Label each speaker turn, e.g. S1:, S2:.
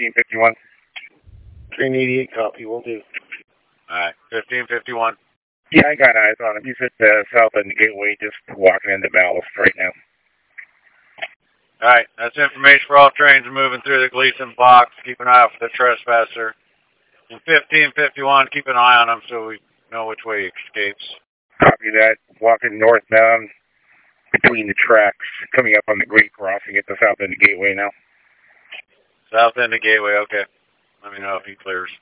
S1: 1551. Train 88, copy, will do.
S2: Alright, 1551.
S1: Yeah, I got eyes on him. He's at the south end of the gateway, just walking into Ballast right now.
S2: Alright, that's information for all trains moving through the Gleason box. Keep an eye out for the trespasser. In 1551, keep an eye on him so we know which way he escapes.
S1: Copy that. Walking northbound between the tracks, coming up on the Great Crossing at the south end of the gateway now.
S2: South end of Gateway, okay. Let me know if he clears.